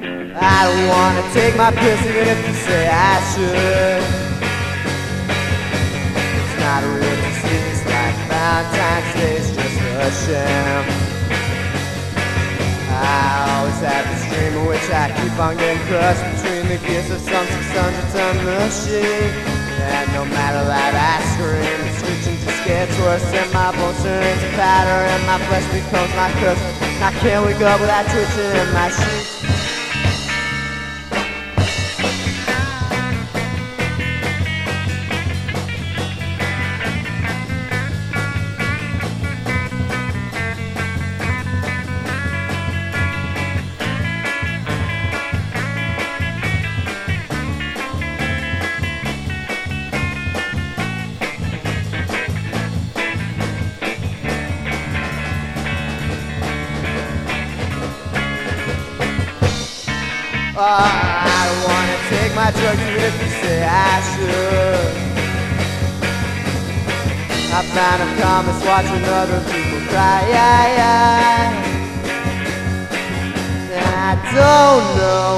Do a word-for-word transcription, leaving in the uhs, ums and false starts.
I don't wanna take my piss even if you say I should. It's not a real disease like Valentine's Day, it's just a sham. I always have this dream in which I keep on getting crushed between the gears of some six hundred ton machine. And no matter that I scream, the screeching just gets worse, and my bones turn into powder, and my flesh becomes my curse. I can't wake up without twitching in my sheets. Oh, I don't wanna take my drugs even if you say I should. I find a calmness watching other people cry, yeah, yeah. And I don't know